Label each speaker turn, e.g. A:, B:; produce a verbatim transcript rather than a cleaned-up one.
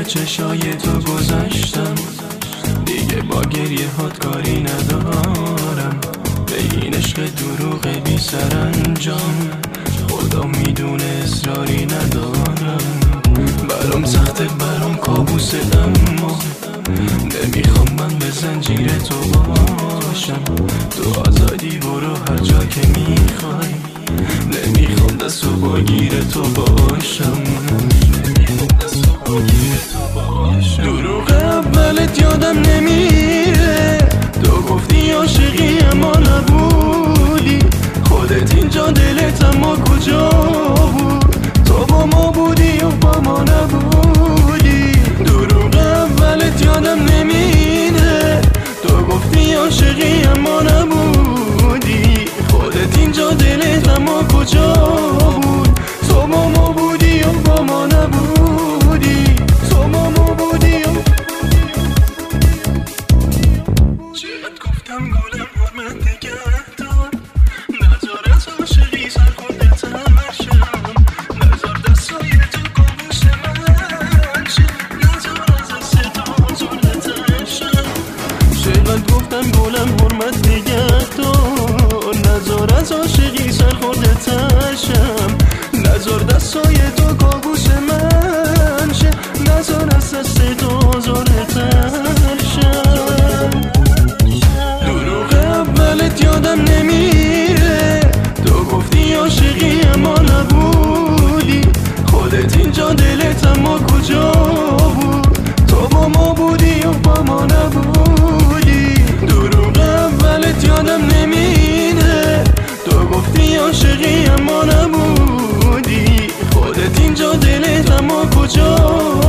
A: چشای تو گذشتم، دیگه با گریه هات کاری ندارم. به این عشق دروغ بی سرانجام خدا میدونه اصراری ندارم. برام سخته برام کابوسه، اما نمیخوام من به زنجیر تو باشم. تو آزادی برو هر جا که میخوای، نمیخوام دست و باگیر تو باشم. دروغ اولت یادم نمیره، تو گفتی عاشقی اما نبودی. خودت اینجا دلت اما کجا بود؟ تو با ما بودی یا با ما نبودی؟ دروغ اولت یادم نمیره، تو گفتی عاشقی اما نبودی. خودت اینجا دلت اما کجا بود؟ تو با ما بودی یا با ما نبودی؟ تو با ما بودی یا چقدر گفتم گلم حرمت نگه دار، نذار از عاشقی سر خودت همشم، نذار دستای تو کابوس من شه، نذار از دست تو زلت شم. چقدر گفتم گلم حرمت نگه دار، نذار از عاشقی سر خودت همشم، نذار دستای تو کابوس من شه، نذار از دست تو زلت شم. دروغ اولت یادم نمیره، تو گفتی عاشقی اما نبودی. خودت اینجا دلت اما کجا بود؟ تو با ما بودی یا با ما نبودی؟ دروغ اولت یادم نمیره، تو گفتی عاشقی اما نبودی. خودت اینجا دلت اما کجا